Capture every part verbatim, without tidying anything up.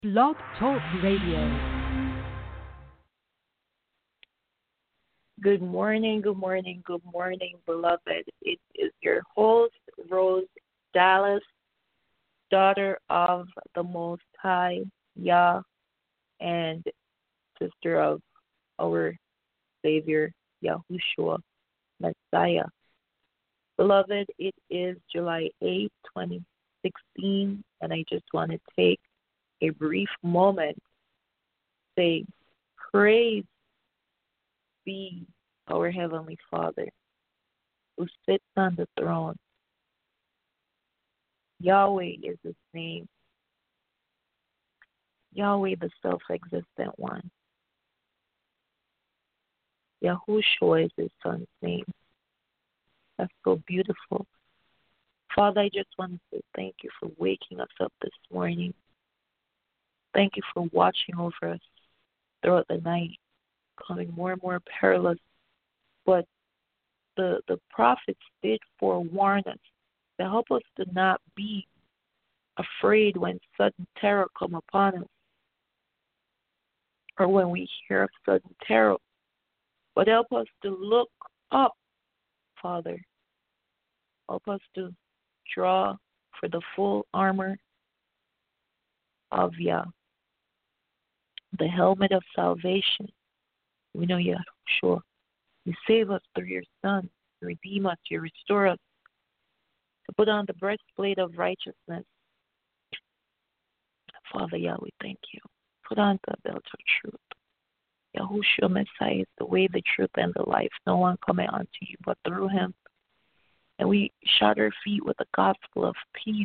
Blog Talk Radio. Good morning, good morning, good morning, beloved. It is your host, Rose Dallas, daughter of the Most High, Yah, and sister of our Savior, Yahushua, Messiah. Beloved, it is July eighth, twenty sixteen, and I just want to take a brief moment to say, praise be our Heavenly Father who sits on the throne. Yahweh is his name. Yahweh, the self-existent one. Yahushua is his son's name. That's so beautiful. Father, I just want to say thank you for waking us up this morning. Thank you for watching over us throughout the night, becoming more and more perilous. But the the prophets did forewarn us to help us to not be afraid when sudden terror come upon us, or when we hear of sudden terror. But help us to look up, Father. Help us to draw for the full armor of Yah, the helmet of salvation. We know Yahushua. You save us through your Son. You redeem us. You restore us. To put on the breastplate of righteousness. Father Yah, we thank you. Put on the belt of truth. Yahushua Messiah is the way, the truth, and the life. No one cometh unto you but through him. And we shod our feet with the gospel of peace.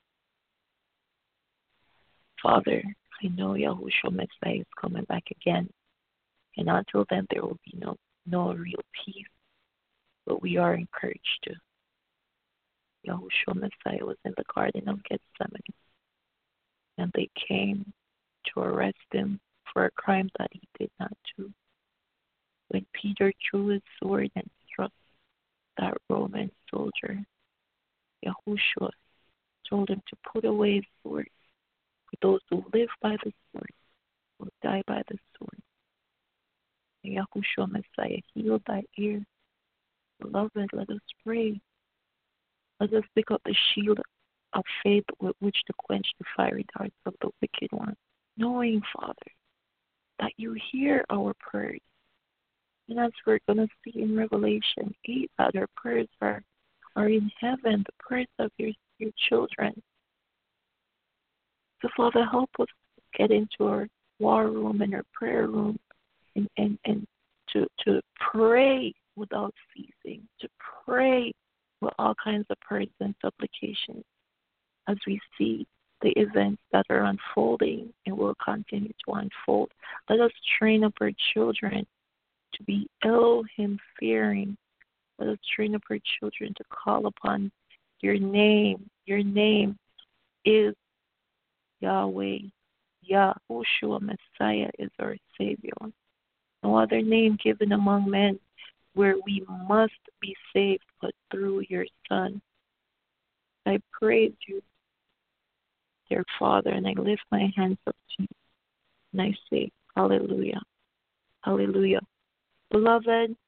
Father, I know Yahushua Messiah is coming back again. And until then, there will be no, no real peace. But we are encouraged to. Yahushua Messiah was in the Garden of Gethsemane. And they came to arrest him for a crime that he did not do. When Peter drew his sword and struck that Roman soldier, Yahushua told him to put away his sword. For those who live by the sword will die by the sword. And Yahushua Messiah healed thy ear. Beloved, let us pray. Let us pick up the shield of faith with which to quench the fiery darts of the wicked one, knowing, Father, that you hear our prayers. And as we're going to see in Revelation eight, that our prayers are, are in heaven, the prayers of your, your children. So, Father, help us get into our war room and our prayer room and, and, and to, to pray without ceasing, to pray with all kinds of prayers and supplications as we see the events that are unfolding and will continue to unfold. Let us train up our children to be Elohim fearing. Let us train up our children to call upon your name. Your name is Yahweh. Yahushua Messiah is our Savior. No other name given among men where we must be saved but through your Son. I praise you, dear Father, and I lift my hands up to you. And I say, hallelujah, hallelujah. Beloved,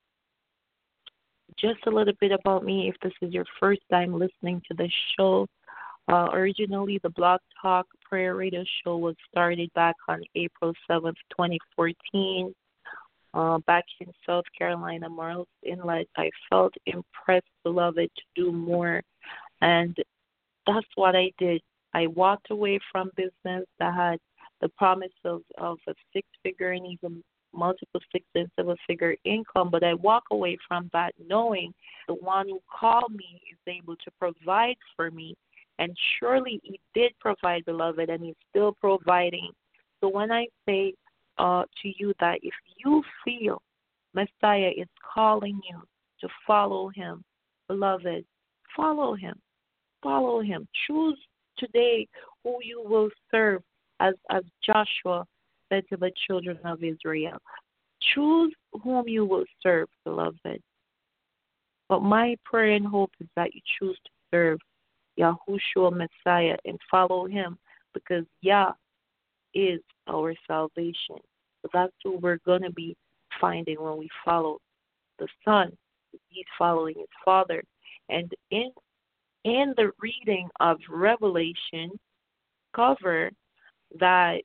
just a little bit about me if this is your first time listening to this show. Uh, originally, the Blog Talk Prayer Radio Show was started back on April seventh, twenty fourteen. Uh, back in South Carolina, Morris Inlet. I felt impressed, beloved, to do more. And that's what I did. I walked away from business that had the promise of, of a six-figure and even multiple six and seven-figure income, but I walk away from that knowing the one who called me is able to provide for me. And surely he did provide, beloved, and he's still providing. So when I say uh, to you that if you feel Messiah is calling you to follow him, beloved, follow him. Follow him. Choose today who you will serve, as, as Joshua said to the children of Israel. Choose whom you will serve, beloved. But my prayer and hope is that you choose to serve Yahushua Messiah and follow him, because Yah is our salvation. So that's what we're going to be finding when we follow the Son. He's following his Father. And in in the reading of Revelation, cover that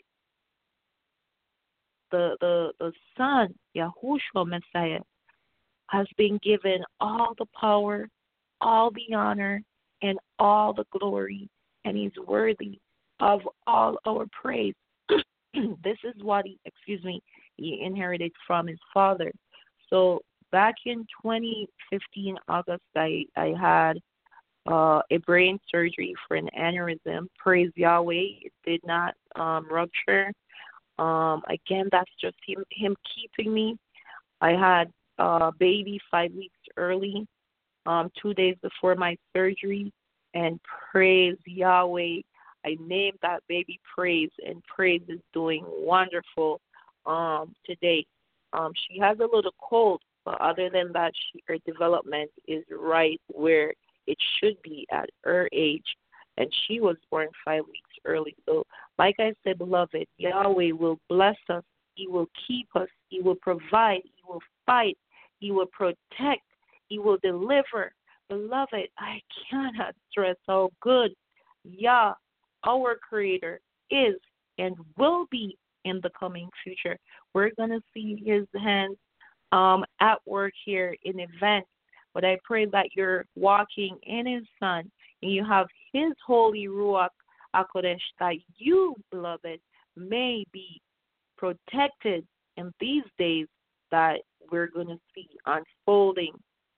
the the the Son, Yahushua Messiah, has been given all the power, all the honor, and all the glory, and he's worthy of all our praise. This is what he, excuse me, he inherited from his father. So back in twenty fifteen, August, I, I had uh, a brain surgery for an aneurysm. Praise Yahweh, it did not um, rupture. Um, again, that's just him, him keeping me. I had a baby five weeks early, um, two days before my surgery, and praise Yahweh, I named that baby Praise, and Praise is doing wonderful um, today. Um, she has a little cold, but other than that, she, her development is right where it should be at her age, and she was born five weeks early. So, like I said, beloved, Yahweh will bless us. He will keep us. He will provide. He will fight. He will protect. He will deliver. Beloved, I cannot stress how good Yah, our Creator, is and will be in the coming future. We're going to see his hands um, at work here in events. But I pray that you're walking in his Son and you have his holy Ruach HaKodesh, that you, beloved, may be protected in these days that we're going to see unfolding.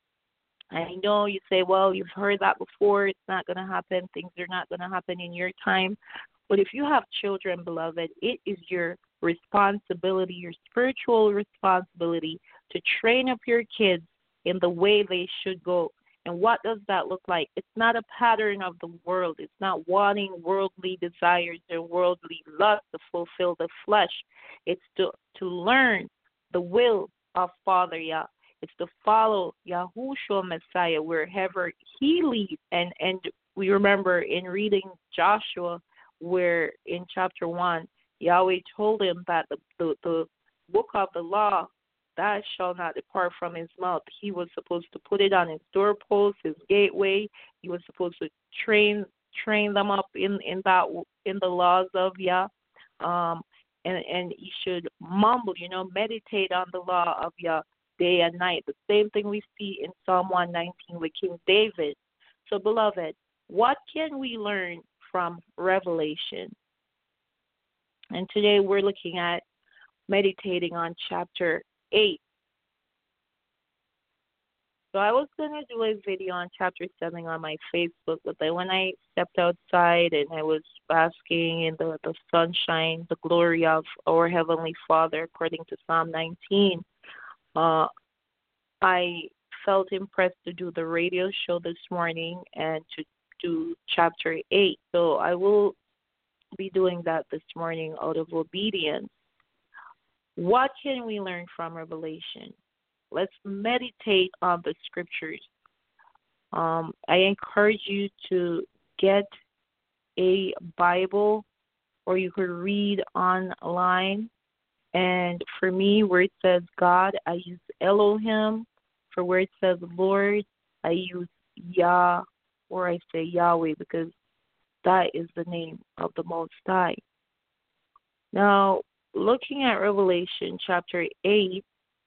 I know you say, well, you've heard that before. It's not going to happen. Things are not going to happen in your time. But if you have children, beloved, it is your responsibility, your spiritual responsibility, to train up your kids in the way they should go. And what does that look like? It's not a pattern of the world. It's not wanting worldly desires and worldly lust to fulfill the flesh. It's to, to learn the will of Father Yah. It's to follow Yahushua Messiah wherever he leads. And, and we remember in reading Joshua, where in chapter one, Yahweh told him that the, the, the book of the law, that shall not depart from his mouth. He was supposed to put it on his doorpost, his gateway. He was supposed to train train them up in, in that in the laws of Yah. Um, and, and he should mumble, you know, meditate on the law of Yah day and night. The same thing we see in Psalm one nineteen with King David. So, beloved, what can we learn from Revelation? And today we're looking at meditating on chapter eight. So I was going to do a video on chapter seven on my Facebook, but then when I stepped outside and I was basking in the, the sunshine, the glory of our Heavenly Father, according to Psalm nineteen, uh, I felt impressed to do the radio show this morning and to do chapter eight. So I will be doing that this morning out of obedience. What can we learn from Revelation? Let's meditate on the scriptures. Um, I encourage you to get a Bible, or you could read online. And for me, where it says God, I use Elohim. For where it says Lord, I use Yah, or I say Yahweh, because that is the name of the Most High. Now, looking at Revelation chapter eight,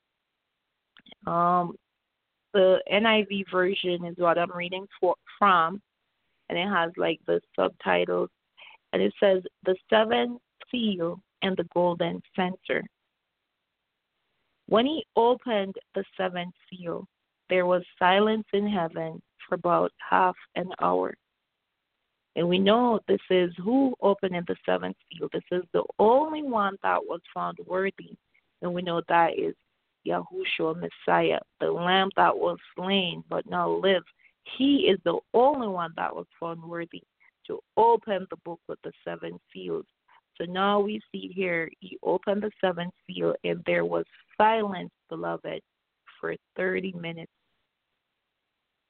um, the N I V version is what I'm reading for, from, and it has like the subtitles, and it says, the seventh seal and the golden censer. When he opened the seventh seal, there was silence in heaven for about half an hour. And we know this is who opened the seventh seal. This is the only one that was found worthy. And we know that is Yahushua Messiah, the lamb that was slain but now lives. He is the only one that was found worthy to open the book with the seven seals. So now we see here, he opened the seventh seal, and there was silence, beloved, for thirty minutes.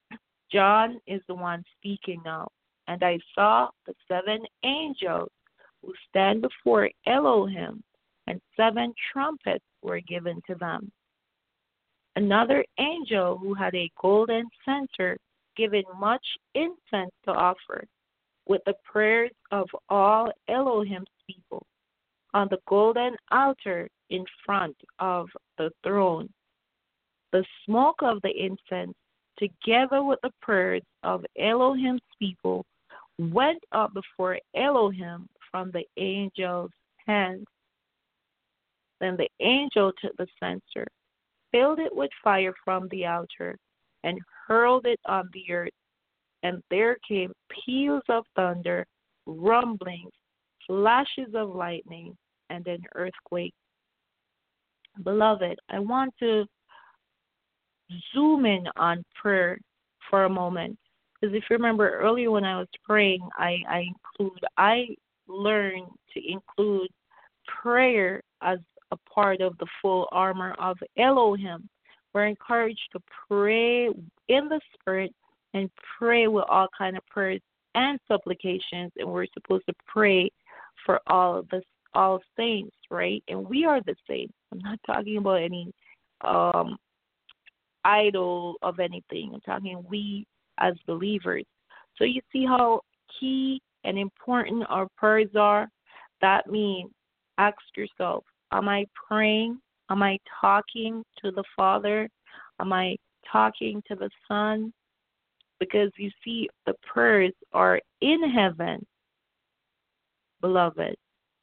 John is the one speaking now. And I saw the seven angels who stand before Elohim, and seven trumpets were given to them. Another angel who had a golden censer, given much incense to offer, with the prayers of all Elohim's people, on the golden altar in front of the throne. The smoke of the incense, together with the prayers of Elohim's people, went up before Elohim from the angel's hands. Then the angel took the censer, filled it with fire from the altar, and hurled it on the earth. And there came peals of thunder, rumblings, flashes of lightning, and an earthquake. Beloved, I want to zoom in on prayer for a moment. Because if you remember earlier when I was praying, I, I include I learned to include prayer as a part of the full armor of Elohim. We're encouraged to pray in the Spirit and pray with all kind of prayers and supplications, and we're supposed to pray for all of the all saints, right? And we are the saints. I'm not talking about any um, idol of anything. I'm talking we as believers. So you see how key and important our prayers are? That means ask yourself, am I praying? Am I talking to the Father? Am I talking to the Son? Because you see, the prayers are in heaven, beloved,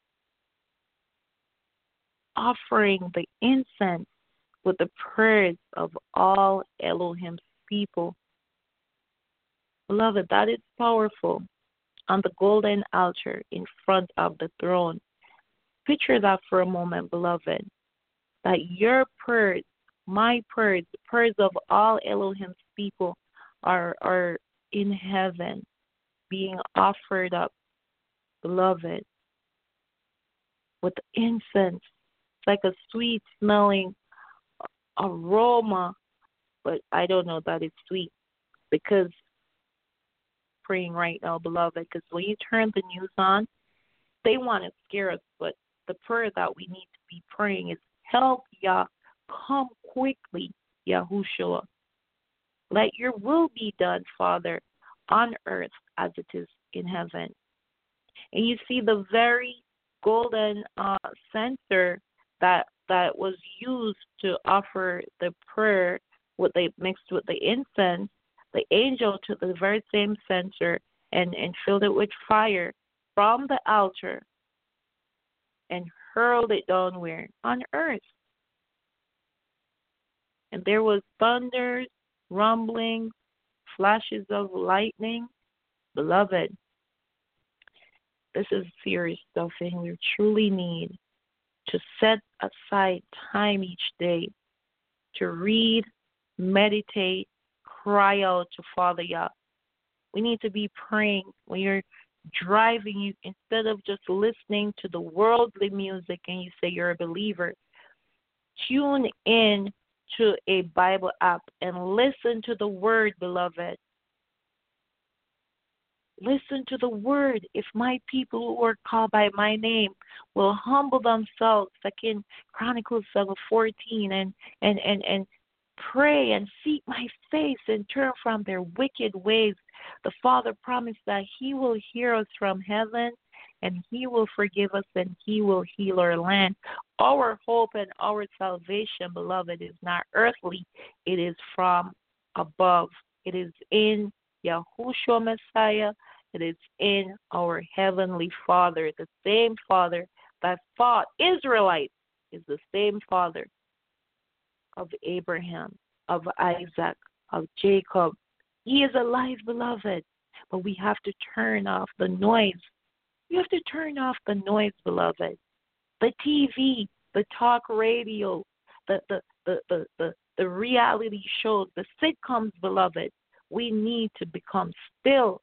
offering the incense with the prayers of all Elohim's people. Beloved, that is powerful. On the golden altar in front of the throne. Picture that for a moment, beloved, that your prayers, my prayers, the prayers of all Elohim's people are, are in heaven being offered up, beloved, with incense. It's like a sweet smelling aroma, but I don't know that it's sweet because praying right now, beloved, because when you turn the news on, they want to scare us, but the prayer that we need to be praying is, help Yah, come quickly, Yahushua. Let your will be done, Father, on earth as it is in heaven. And you see the very golden uh, censer that that was used to offer the prayer, what they mixed with the incense. The angel took the very same censer and, and filled it with fire from the altar and hurled it downward on earth. And there was thunders, rumblings, flashes of lightning. Beloved, this is serious stuff, and we truly need to set aside time each day to read, meditate, cry out to Father Yah. We need to be praying when you're driving. You instead of just listening to the worldly music and you say you're a believer, tune in to a Bible app and listen to the word, beloved. Listen to the word. If my people who are called by my name will humble themselves, Second Chronicles seven fourteen, and and and and pray and seek my face and turn from their wicked ways, the Father promised that He will hear us from heaven and He will forgive us and He will heal our land. Our hope and our salvation, beloved, is not earthly. It is from above. It is in Yahushua Messiah. It is in our Heavenly Father. The same Father that fought Israelites is the same Father of Abraham, of Isaac, of Jacob. He is alive, beloved, but we have to turn off the noise. We have to turn off the noise, beloved. The T V, the talk radio, the the the the, the, the reality shows, the sitcoms, beloved. We need to become still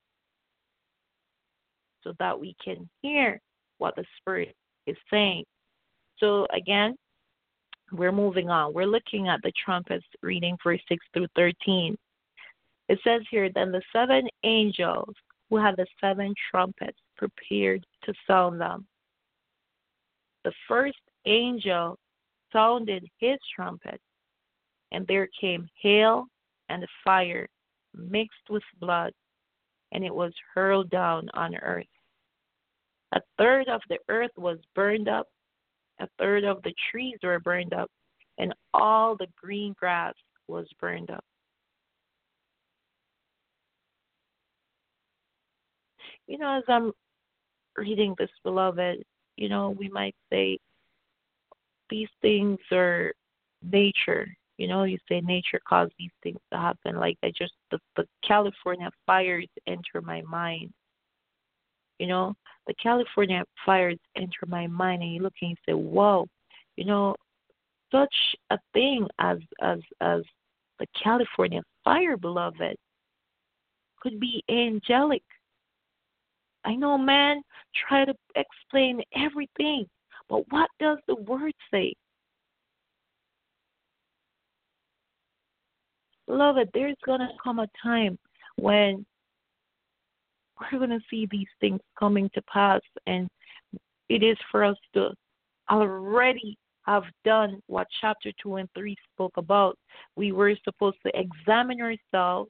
so that we can hear what the Spirit is saying. So again, we're moving on. We're looking at the trumpets, reading verse six through thirteen. It says here, then the seven angels who had the seven trumpets prepared to sound them. The first angel sounded his trumpet, and there came hail and fire mixed with blood, and it was hurled down on earth. A third of the earth was burned up, a third of the trees were burned up, and all the green grass was burned up. You know, as I'm reading this, beloved, you know, we might say these things are nature. You know, you say nature caused these things to happen. Like I just, the, the California fires enter my mind. You know, the California fires enter my mind, and you look and you say, whoa, you know, such a thing as as as the California fire, beloved, could be angelic. I know man try to explain everything, but what does the word say? Beloved, there's going to come a time when we're going to see these things coming to pass, and it is for us to already have done what chapter two and three spoke about. We were supposed to examine ourselves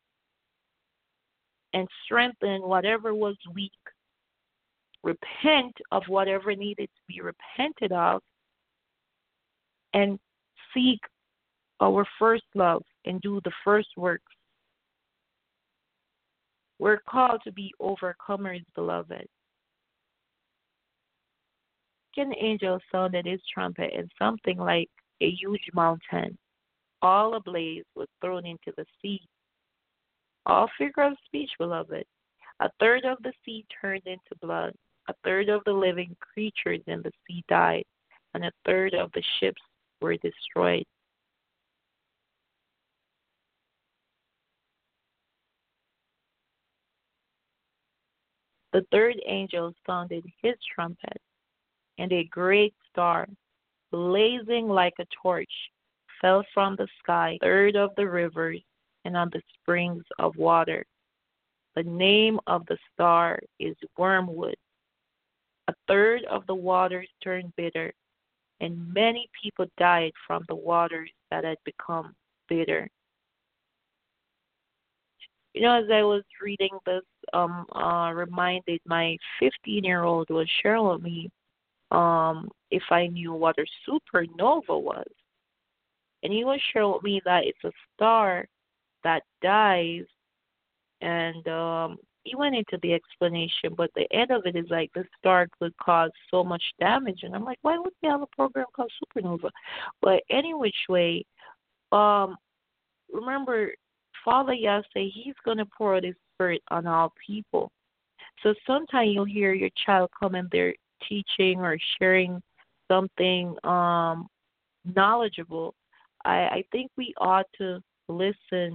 and strengthen whatever was weak, repent of whatever needed to be repented of, and seek our first love and do the first works. We're called to be overcomers, beloved. An angel sounded his trumpet, and something like a huge mountain, all ablaze, was thrown into the sea. All figure of speech, beloved. A third of the sea turned into blood. A third of the living creatures in the sea died, and a third of the ships were destroyed. The third angel sounded his trumpet, and a great star, blazing like a torch, fell from the sky, a third of the rivers and on the springs of water. The name of the star is Wormwood. A third of the waters turned bitter, and many people died from the waters that had become bitter. You know, as I was reading this, um, uh, reminded my fifteen-year-old was sharing with me um, if I knew what a supernova was. And he was sharing with me that it's a star that dies, and um, he went into the explanation, but the end of it is like the star could cause so much damage. And I'm like, why would we have a program called Supernova? But any which way, um, remember, Father Yah say he's going to pour out his spirit on all people. So sometimes you'll hear your child come in there teaching or sharing something um, knowledgeable. I, I think we ought to listen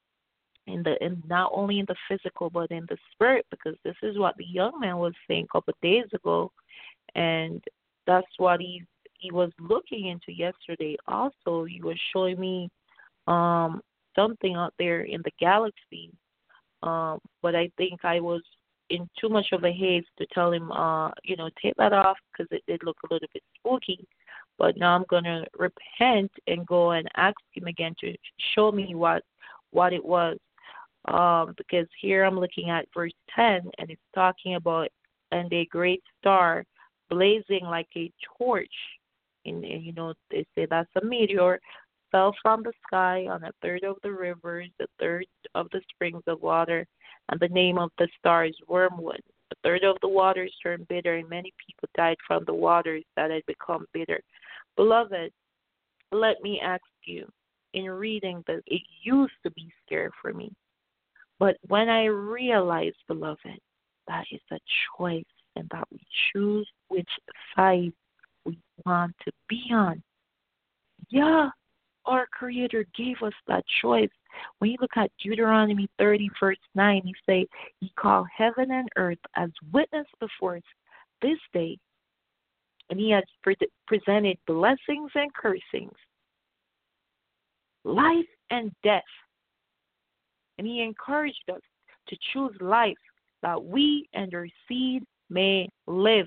in the in not only in the physical but in the spirit, because this is what the young man was saying a couple of days ago, and that's what he he was looking into yesterday. Also, he was showing me um, something out there in the galaxy, um, but I think I was in too much of a haste to tell him, uh, you know, take that off because it did look a little bit spooky. But now I'm going to repent and go and ask him again to show me what what it was. Um, because here I'm looking at verse ten, and it's talking about, and a great star blazing like a torch. And, and you know, they say that's a meteor, fell from the sky on a third of the rivers, a third of the springs of water, and the name of the star is Wormwood. A third of the waters turned bitter, and many people died from the waters that had become bitter. Beloved, let me ask you, in reading this, it used to be scary for me. But when I realized, beloved, that is a choice and that we choose which side we want to be on. Yeah, our Creator gave us that choice. When you look at Deuteronomy thirty, verse nine, he say, He called heaven and earth as witness before us this day, and He has pre- presented blessings and cursings, life and death. And He encouraged us to choose life that we and our seed may live.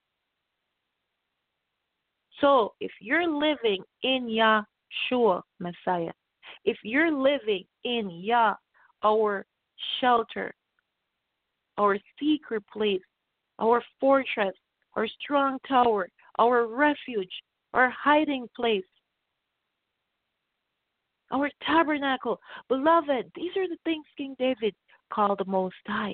So if you're living in Yahshua, Messiah, if you're living in Yah, our shelter, our secret place, our fortress, our strong tower, our refuge, our hiding place, our tabernacle. Beloved, these are the things King David called the Most High.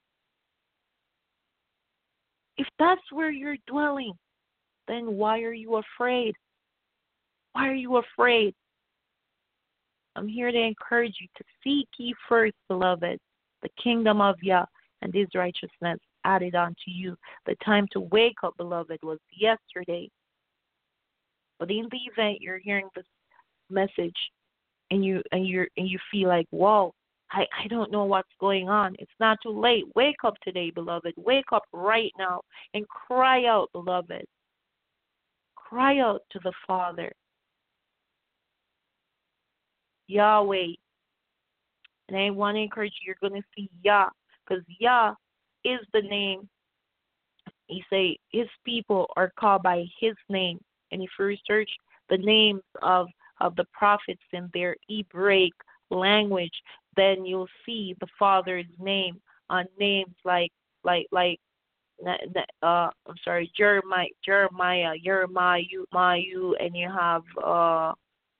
If that's where you're dwelling, then why are you afraid? Why are you afraid? I'm here to encourage you to seek ye first, beloved, the kingdom of Yah and his righteousness added unto you. The time to wake up, beloved, was yesterday. But in the event you're hearing this message and you and you and you feel like, whoa, I, I don't know what's going on. It's not too late. Wake up today, beloved. Wake up right now and cry out, beloved. Cry out to the Father, Yahweh. And I want to encourage you, you're going to see Yah, because Yah is the name. He say his people are called by his name. And if you research the names of, of the prophets in their Hebraic language, then you'll see the Father's name on names like like like uh I'm sorry, Jeremiah, Jeremiah, Jeremiah, Mayu, and you have uh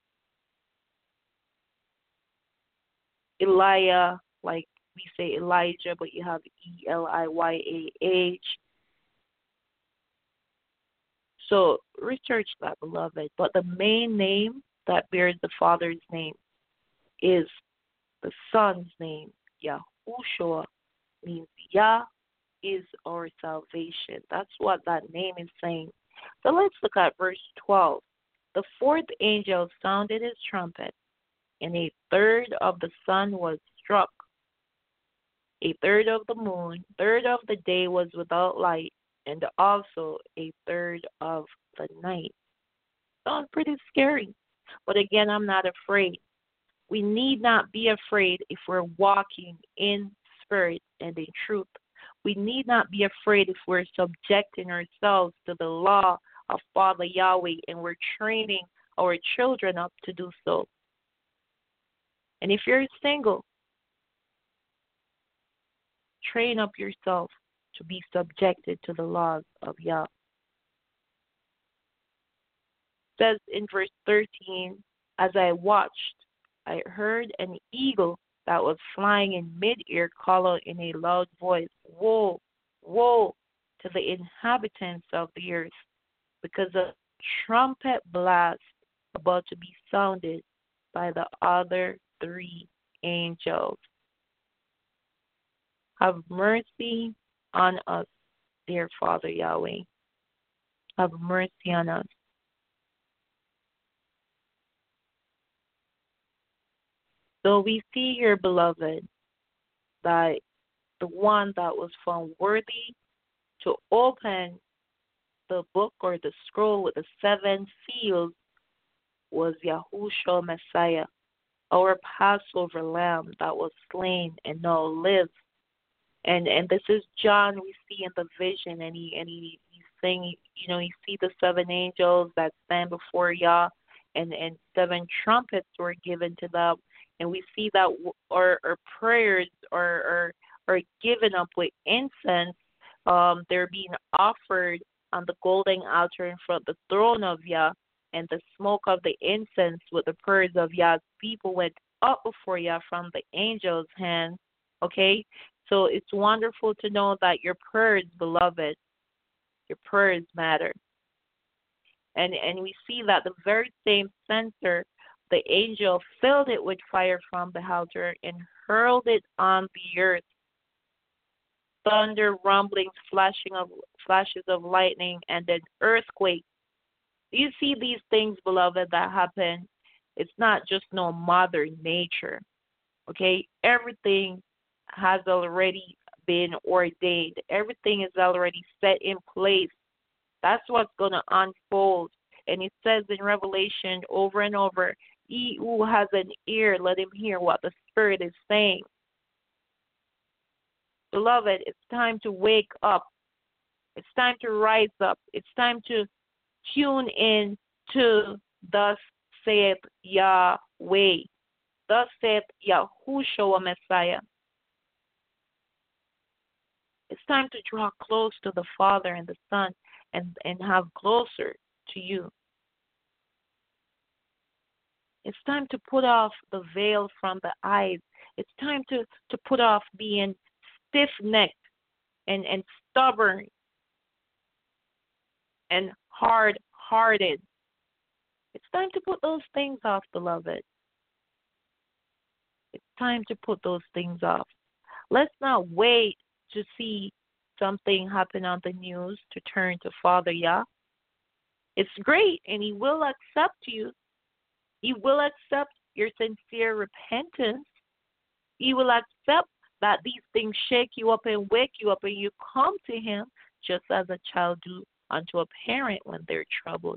Elijah, like we say Elijah, but you have E L I Y A H. So research that, beloved. But the main name that bears the Father's name is the Son's name. Yahushua means Yah is our salvation. That's what that name is saying. So let's look at verse twelve. The fourth angel sounded his trumpet, and a third of the sun was struck. A third of the moon, third of the day was without light, and also a third of the night. Sounds pretty scary. But again, I'm not afraid. We need not be afraid if we're walking in spirit and in truth. We need not be afraid if we're subjecting ourselves to the law of Father Yahweh and we're training our children up to do so. And if you're single, train up yourself to be subjected to the laws of Yah. It says in verse thirteen, as I watched, I heard an eagle that was flying in mid-air call out in a loud voice, woe, woe to the inhabitants of the earth, because a trumpet blast about to be sounded by the other three angels. Have mercy on us, dear Father Yahweh. Have mercy on us. So we see here, beloved, that the one that was found worthy to open the book or the scroll with the seven seals was Yahushua Messiah, our Passover lamb that was slain and now lives. And and this is John we see in the vision, and he and he he's saying, you know, you see the seven angels that stand before Yah, and and seven trumpets were given to them, and we see that our, our prayers are, are are given up with incense. Um, they're being offered on the golden altar in front of the throne of Yah, and the smoke of the incense with the prayers of Yah's people went up before Yah from the angel's hand. Okay. So it's wonderful to know that your prayers, beloved, your prayers matter. And and we see that the very same censer, the angel filled it with fire from the altar and hurled it on the earth. Thunder, rumblings, flashing of flashes of lightning, and an earthquake. You see these things, beloved, that happen. It's not just no mother nature. Okay? Everything has already been ordained. Everything is already set in place. That's what's going to unfold. And it says in Revelation over and over, he who has an ear, let him hear what the Spirit is saying. Beloved, it's time to wake up. It's time to rise up. It's time to tune in to thus saith Yahweh. Thus saith Yahushua Messiah. It's time to draw close to the Father and the Son and, and have closer to you. It's time to put off the veil from the eyes. It's time to, to put off being stiff-necked and, and stubborn and hard-hearted. It's time to put those things off, beloved. It's time to put those things off. Let's not wait to see something happen on the news to turn to Father Yah. It's great, and He will accept you. He will accept your sincere repentance. He will accept that these things shake you up and wake you up, and you come to Him just as a child do unto a parent when they're troubled.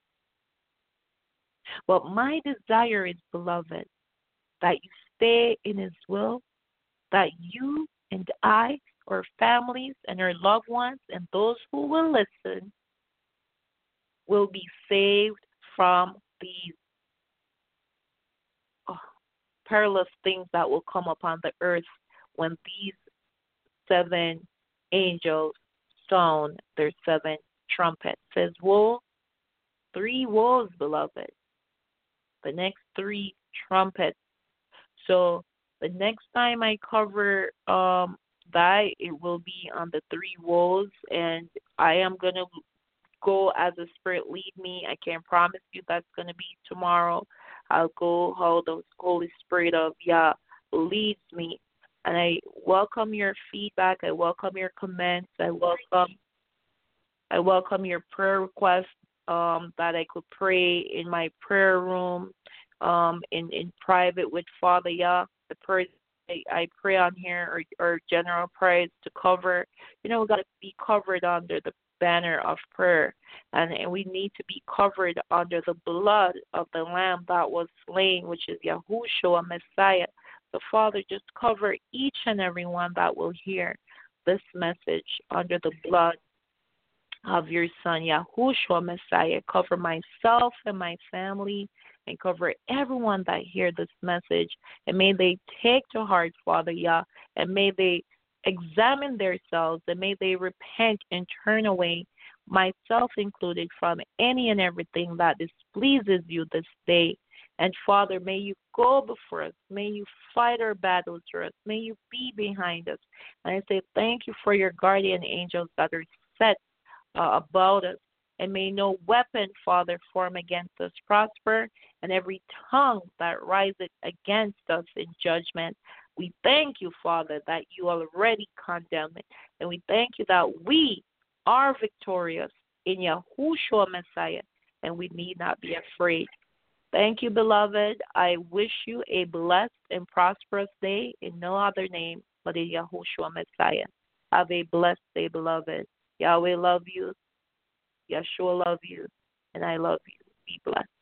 But my desire is, beloved, that you stay in His will, that you and I, our families and our loved ones, and those who will listen, will be saved from these oh, perilous things that will come upon the earth when these seven angels sound their seven trumpets. It says, woe, three woes, beloved. The next three trumpets. So the next time I cover um, that, it will be on the three woes, and I am going to go as the Spirit lead me. I can't promise you that's going to be tomorrow. I'll go how the Holy Spirit of Yah leads me. And I welcome your feedback. I welcome your comments. I welcome I welcome your prayer requests um, that I could pray in my prayer room, um, in, in private with Father Yah. The prayers I, I pray on here are, are general prayers to cover. You know, we've got to be covered under the banner of prayer. And, and we need to be covered under the blood of the Lamb that was slain, which is Yahushua Messiah. So, Father, just cover each and every one that will hear this message under the blood of your Son, Yahushua Messiah. Cover myself and my family, and cover everyone that hear this message. And may they take to heart, Father Yah, and may they examine themselves, and may they repent and turn away, myself included, from any and everything that displeases you this day. And Father, may you go before us. May you fight our battles for us. May you be behind us. And I say thank you for your guardian angels that are set uh, about us. And may no weapon, Father, form against us prosper, and every tongue that rises against us in judgment. We thank you, Father, that you already condemn it. And we thank you that we are victorious in Yahushua Messiah, and we need not be afraid. Thank you, beloved. I wish you a blessed and prosperous day in no other name but in Yahushua Messiah. Have a blessed day, beloved. Yahweh love you. Yeshua love you. And I love you. Be blessed.